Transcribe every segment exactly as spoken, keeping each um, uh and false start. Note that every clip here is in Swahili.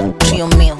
Trio meal.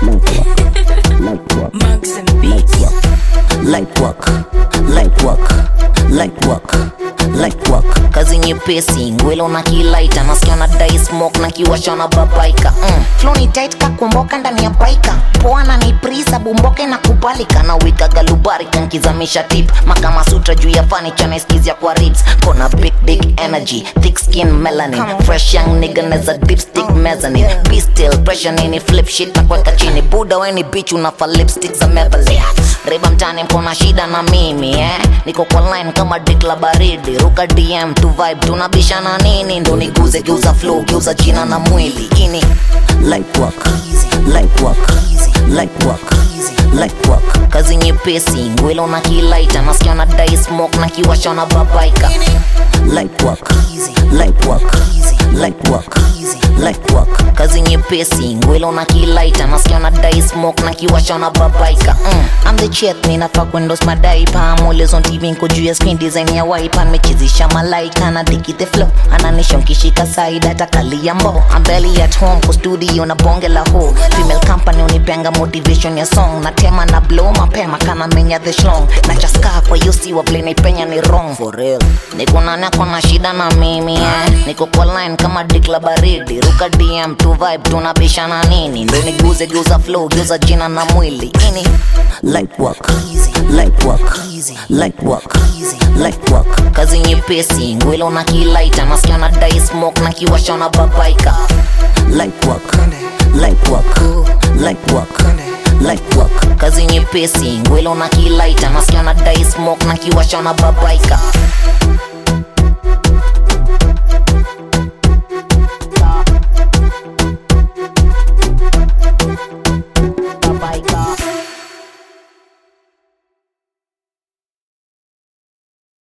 Mugs and beats. Light work, light work, light work, light work. Kazi nyepesi, ngwelo na kilaita. Nasikia na dai smoke na kiwasha na babaika. mm. Flow ni tight kakumboka ndani ya baika. Poa na ni prisa bumboke na kubalika. Na wika galubarika nkizamisha tip. Makama sutra juu ya furniture na iskizia kwa ribs. Kona big dick energy, thick skin melanin. Fresh young nigga neza dipstick mezzanine. Be still, pressure nini flip shit na kweka chini. Buda weni bitch unafa lipstick za Maybelline. Riba mtani mkona shida na mimi eh? Niko kwa line kama dick la baridi. Ruka D M tu vibe tunabishana nini. Ndo niguze geuza flow geuza jina na mwili. Ini light work, light work, light work, light work. Kazi nyepesi ngwelo na kilaita. Nasikia na dai smoke na kiwasha na babaika. Light work, light work, light work, light work. Kazi nyepesi ngwelo na kilaita. Nasikia na dai smoke na kiwasha na babaika. mm. I'm the chat ninafaa kuendorse madaipa. I'm always on T V nko juu ya screen design ya wipe. Mechizisha malaika na dikite flow. Ananisha mkishika side hata kalia mbo. I'm barely at home kwa studio na bonge la ho. Female company unipenga motivation ya song. Na tema na blow mapema kana menya the shlong. Na chaska kwa yusi wa play naipenya ni wrong for real. Niko nani akona shida na mimi eh? Niko kwa line kama dick la baridi. Ruka D M tu vibe tunabishana nini. Ndo niguze geuza flow geuza jina na mwili. Ini light work, light work, light work, light work. Kazi nyepesi ngwelo na kilaita. Nasikia na dai smoke na kiwasha na babaika. Light work, light work, light work, light work. Kazi nyepesi ngwelo na kilaita. Nasikia na dai smoke na kiwasha na babaika.